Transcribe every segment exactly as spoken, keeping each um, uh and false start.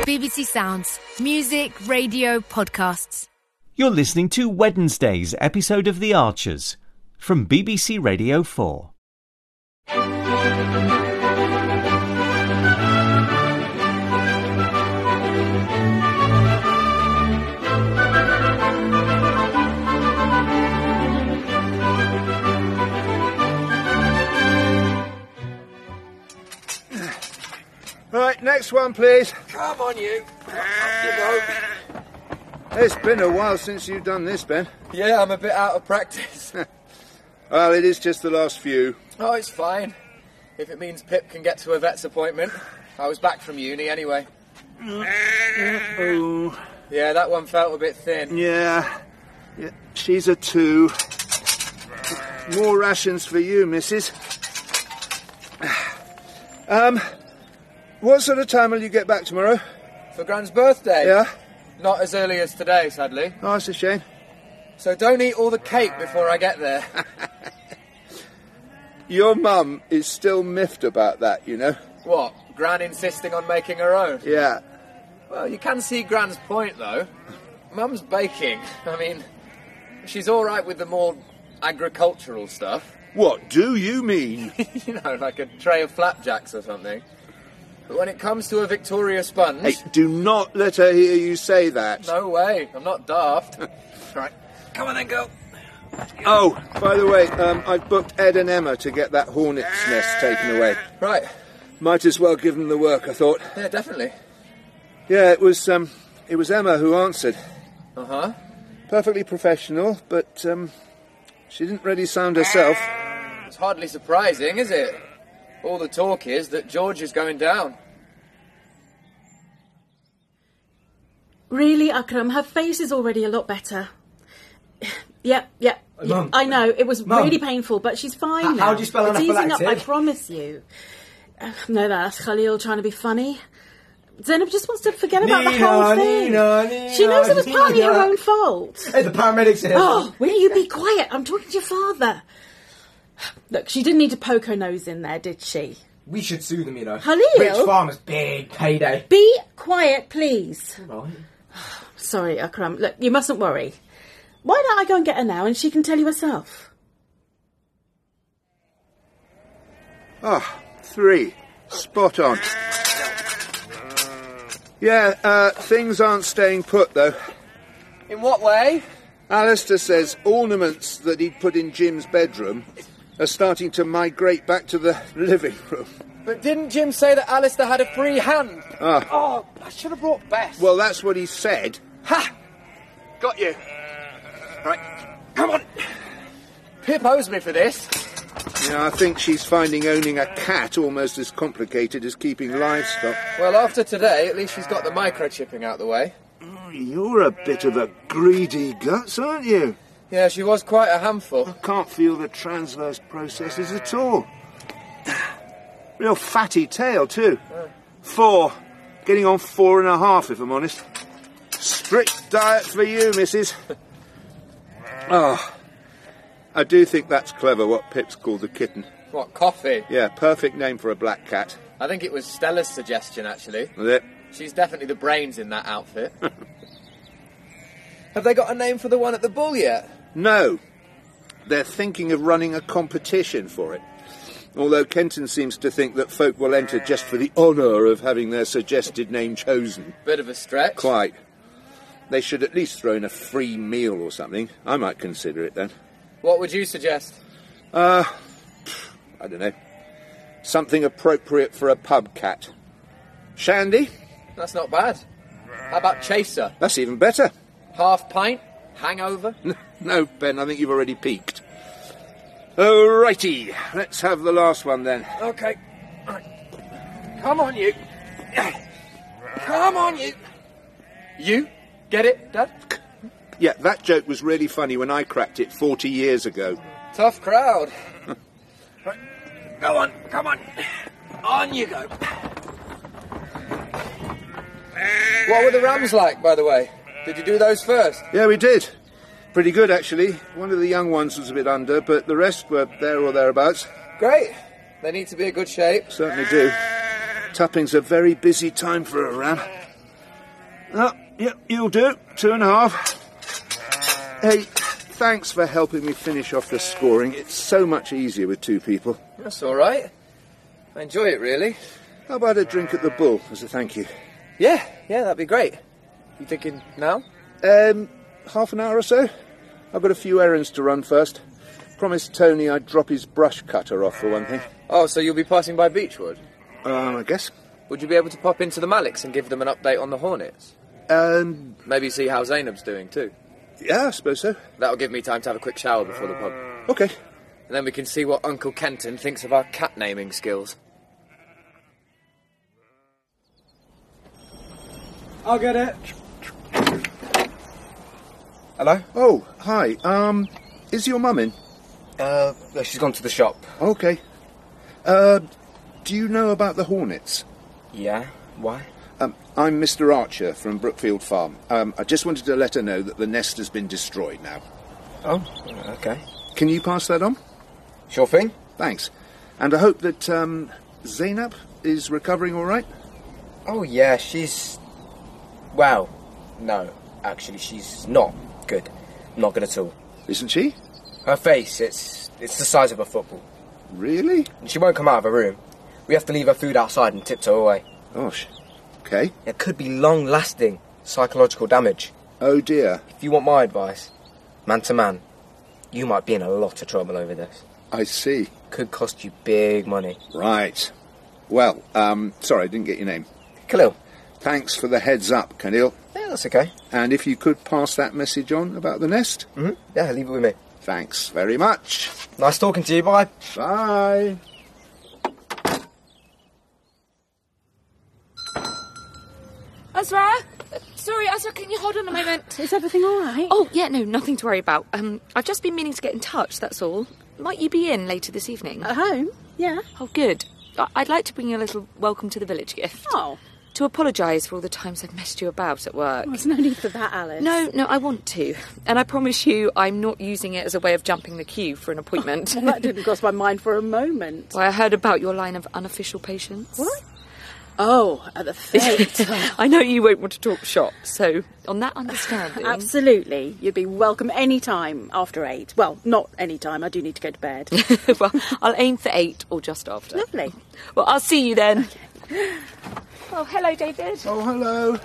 B B C Sounds. Music, radio, podcasts. You're listening to Wednesday's episode of The Archers from B B C Radio four. Right, next one, please. Come on, you. Up you go. It's been a while since you've done this, Ben. Yeah, I'm a bit out of practice. Well, it is just the last few. Oh, it's fine. If it means Pip can get to a vet's appointment. I was back from uni anyway. Oh. Yeah, that one felt a bit thin. Yeah. yeah. She's a two. More rations for you, missus. Um... What sort of time will you get back tomorrow? For Gran's birthday? Yeah? Not as early as today, sadly. Oh, that's a shame. So don't eat all the cake before I get there. Your mum is still miffed about that, you know? What? Gran insisting on making her own? Yeah. Well, you can see Gran's point, though. Mum's baking. I mean, she's all right with the more agricultural stuff. What do you mean? You know, like a tray of flapjacks or something. But when it comes to a Victoria sponge... Hey, do not let her hear you say that. No way, I'm not daft. Right, come on then, girl. Oh, by the way, um, I've booked Ed and Emma to get that hornet's nest taken away. Right. Might as well give them the work, I thought. Yeah, definitely. Yeah, it was, um, it was Emma who answered. Uh-huh. Perfectly professional, but, um, she didn't really sound herself. It's hardly surprising, is it? All the talk is that George is going down. Really, Akram, her face is already a lot better. Yep, yep. Oh, Mum. I know, it was Mum. really painful, but she's fine H- now. how do you spell It's easing up, I anaphylactic? promise you. Uh, no, that's Khalil trying to be funny. Zainab just wants to forget about the Nina, whole thing. Nina, Nina, she knows it was partly Nina. her own fault. Hey, the paramedics are here. Oh, will you be quiet? I'm talking to your father. Look, she didn't need to poke her nose in there, did she? We should sue them, you know. Khalil? Rich farmers, big payday. Be quiet, please. Right. Sorry, Akram. Look, you mustn't worry. Why don't I go and get her now and she can tell you herself? Ah, three. Spot on. Yeah, uh, things aren't staying put, though. In what way? Alistair says ornaments that he'd put in Jim's bedroom are starting to migrate back to the living room. But didn't Jim say that Alistair had a free hand? Ah. Oh, I should have brought Bess. Well, that's what he said. Ha! Got you. Right, come on. Pip owes me for this. Yeah, I think she's finding owning a cat almost as complicated as keeping livestock. Well, after today, at least she's got the microchipping out the way. Oh, you're a bit of a greedy guts, aren't you? Yeah, she was quite a handful. I can't feel the transverse processes at all. Real fatty tail, too. Oh. Four. Getting on four and a half, if I'm honest. Strict diet for you, missus. Oh, I do think that's clever, what Pip's called the kitten. What, coffee? Yeah, perfect name for a black cat. I think it was Stella's suggestion, actually. Was it? She's definitely the brains in that outfit. Have they got a name for the one at the Bull yet? No. They're thinking of running a competition for it. Although Kenton seems to think that folk will enter just for the honour of having their suggested name chosen. Bit of a stretch. Quite. They should at least throw in a free meal or something. I might consider it then. What would you suggest? Uh, I don't know. Something appropriate for a pub cat. Shandy? That's not bad. How about Chaser? That's even better. Half pint? Hangover? No, Ben, I think you've already peaked. Alrighty, let's have the last one then. Okay. Right. Come on, you. Come on, you. You? Get it, Dad? Yeah, that joke was really funny when I cracked it forty years ago. Tough crowd. Right. Go on, come on. On you go. What were the rams like, by the way? Did you do those first? Yeah, we did. Pretty good, actually. One of the young ones was a bit under, but the rest were there or thereabouts. Great. They need to be in good shape. Certainly do. Tapping's a very busy time for a ram. Oh, yeah, you'll do. Two and a half. Hey, thanks for helping me finish off the scoring. It's so much easier with two people. That's all right. I enjoy it, really. How about a drink at the Bull as a thank you? Yeah, yeah, that'd be great. You thinking now? Um, half an hour or so. I've got a few errands to run first. Promised Tony I'd drop his brush cutter off for one thing. Oh, so you'll be passing by Beechwood? Um, I guess. Would you be able to pop into the Maliks and give them an update on the Hornets? Um, Maybe see how Zainab's doing, too. yeah, I suppose so. That'll give me time to have a quick shower before the pub. Okay. And then we can see what Uncle Kenton thinks of our cat naming skills. I'll get it. Hello? Oh, hi. Um, is your mum in? Uh, she's gone to the shop. Okay. Uh, do you know about the Hornets? Yeah? Why? Um, I'm Mister Archer from Brookfield Farm. Um, I just wanted to let her know that the nest has been destroyed now. Oh, okay. Can you pass that on? Sure thing. Thanks. And I hope that, um, Zainab is recovering all right? Oh, yeah, she's... Well, no, actually, she's not good. Not good at all. Isn't she? Her face, it's it's the size of a football. Really? And she won't come out of her room. We have to leave her food outside and tiptoe away. Gosh. Okay. It could be long-lasting psychological damage. Oh, dear. If you want my advice, man to man, you might be in a lot of trouble over this. I see. Could cost you big money. Right. Well, um, sorry, I didn't get your name. Khalil. Thanks for the heads up, Khalil. Yeah, that's okay. And if you could pass that message on about the nest? Mm-hmm. Yeah, leave it with me. Thanks very much. Nice talking to you, bye. Bye. Azra? Uh, sorry, Azra, can you hold on a moment? Is everything all right? Oh, yeah, no, nothing to worry about. Um, I've just been meaning to get in touch, that's all. Might you be in later this evening? At home? Yeah. Oh, good. I- I'd like to bring you a little welcome to the village gift. Oh. To apologise for all the times I've messed you about at work. Well, there's no need for that, Alice. No, no, I want to. And I promise you I'm not using it as a way of jumping the queue for an appointment. Well, that didn't cross my mind for a moment. Well, I heard about your line of unofficial patients. What? Oh, at the fete. I know you won't want to talk shop, so on that understanding... Absolutely. You'd be welcome any time after eight. Well, not any time. I do need to go to bed. Well, I'll aim for eight or just after. Lovely. Well, I'll see you then. Oh, hello, David. Oh, hello.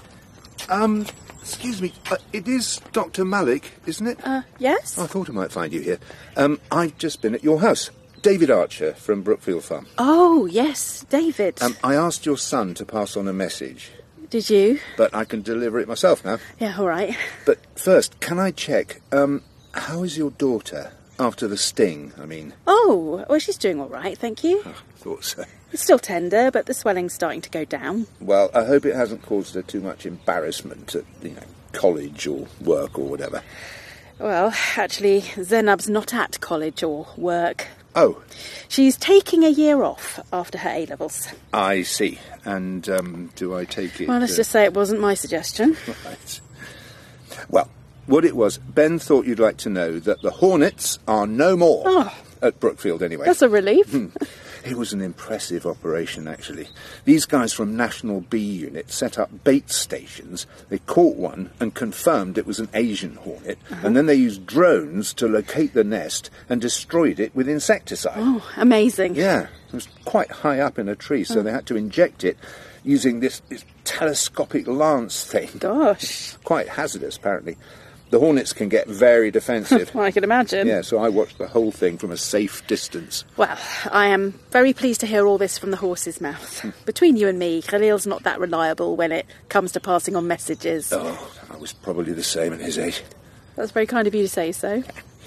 Um, excuse me. Uh, it is Doctor Malik, isn't it? Uh, yes? I thought I might find you here. Um, I've just been at your house. David Archer from Brookfield Farm. Oh, yes, David. Um, I asked your son to pass on a message. Did you? But I can deliver it myself now. Yeah, all right. But first, can I check, um, how is your daughter? After the sting, I mean. Oh, well, she's doing all right, thank you. Oh, thought so. It's still tender, but the swelling's starting to go down. Well, I hope it hasn't caused her too much embarrassment at, you know, college or work or whatever. Well, actually, Zainab's not at college or work. Oh. She's taking a year off after her A-levels. I see. And um, do I take it... Well, let's uh, just say it wasn't my suggestion. Right. Well, what it was, Ben thought you'd like to know that the Hornets are no more. Oh. At Brookfield, anyway. That's a relief. It was an impressive operation, actually. These guys from National Bee Unit set up bait stations. They caught one and confirmed it was an Asian hornet, uh-huh. and then they used drones to locate the nest and destroyed it with insecticide. Oh, amazing. Yeah, it was quite high up in a tree, so oh. they had to inject it using this, this telescopic lance thing. Gosh. Quite hazardous, apparently. The hornets can get very defensive. Well, I can imagine. Yeah, so I watched the whole thing from a safe distance. Well, I am very pleased to hear all this from the horse's mouth. Between you and me, Khalil's not that reliable when it comes to passing on messages. Oh, I was probably the same at his age. That's very kind of you to say so.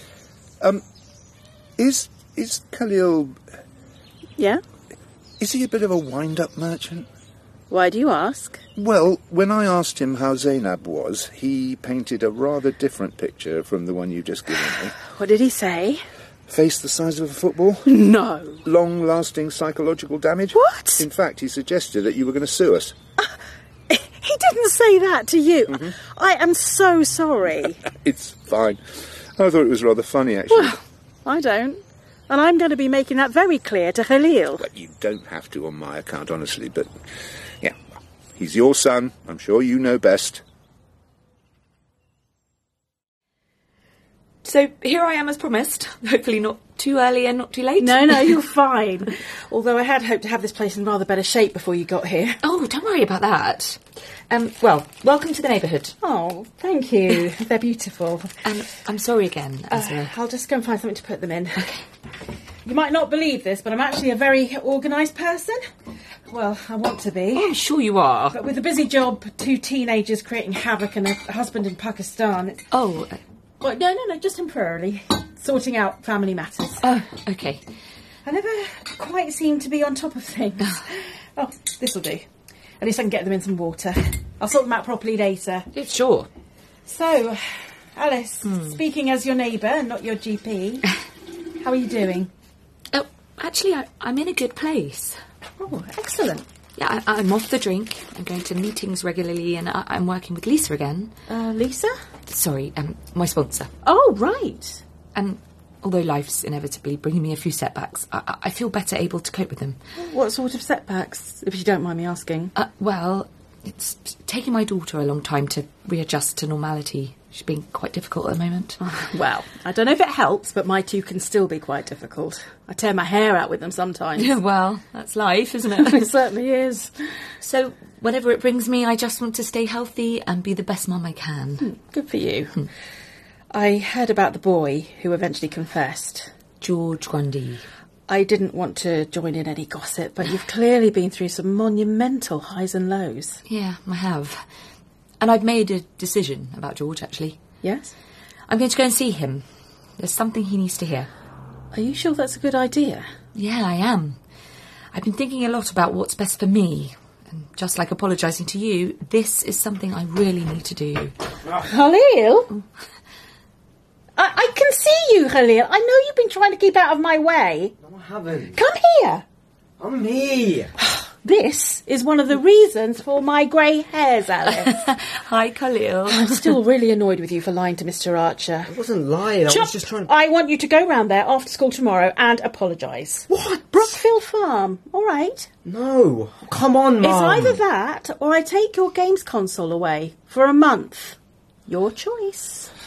Um, is, is Khalil... Yeah? Is he a bit of a wind-up merchant? Why do you ask? Well, when I asked him how Zainab was, he painted a rather different picture from the one you've just given me. What did he say? Face the size of a football? No. Long-lasting psychological damage? What? In fact, he suggested that you were going to sue us. Uh, he didn't say that to you. Mm-hmm. I am so sorry. It's fine. I thought it was rather funny, actually. Well, I don't. And I'm going to be making that very clear to Khalil. Well, you don't have to on my account, honestly, but... Yeah, He's your son. I'm sure you know best. So here I am as promised. Hopefully not too early and not too late. No, no, you're fine. Although I had hoped to have this place in rather better shape before you got here. Oh, don't worry about that. Um, well, welcome to the neighbourhood. Oh, thank you. They're beautiful. Um, I'm sorry again, Ezra. Uh, I'll just go and find something to put them in. Okay. You might not believe this, but I'm actually a very organised person. Well, I want to be. Oh, I'm sure you are. But with a busy job, two teenagers creating havoc and a husband in Pakistan... It's... Oh... Uh... Well, no, no, no, just temporarily. Sorting out family matters. Oh, OK. I never quite seem to be on top of things. Oh, this'll do. At least I can get them in some water. I'll sort them out properly later. Yeah, sure. So, Alice, hmm. speaking as your neighbour, not your G P, how are you doing? Oh, actually, I, I'm in a good place. Oh, excellent. Yeah, I, I'm off the drink. I'm going to meetings regularly and I, I'm working with Lisa again. Uh, Lisa? Sorry, um, my sponsor. Oh, right. And although life's inevitably bringing me a few setbacks, I, I feel better able to cope with them. What sort of setbacks, if you don't mind me asking? Uh, well, it's taking my daughter a long time to readjust to normality. She's been quite difficult at the moment. Well, I don't know if it helps, but my two can still be quite difficult. I tear my hair out with them sometimes. Yeah, well, that's life, isn't it? It certainly is. So, whatever it brings me, I just want to stay healthy and be the best mum I can. Hmm, good for you. Hmm. I heard about the boy who eventually confessed. George Grundy. I didn't want to join in any gossip, but you've clearly been through some monumental highs and lows. Yeah, I have. And I've made a decision about George, actually. Yes? I'm going to go and see him. There's something he needs to hear. Are you sure that's a good idea? Yeah, I am. I've been thinking a lot about what's best for me. And just like apologising to you, this is something I really need to do. Khalil? I, I can see you, Khalil. I know you've been trying to keep out of my way. No, I haven't. Come here. I'm me. This is one of the reasons for my grey hairs, Alice. Hi, Khalil. I'm still really annoyed with you for lying to Mister Archer. I wasn't lying, I Shut was just trying to... I want you to go round there after school tomorrow and apologise. What? Brookfield Farm, all right? No. Come on, Mum. It's either that or I take your games console away for a month. Your choice.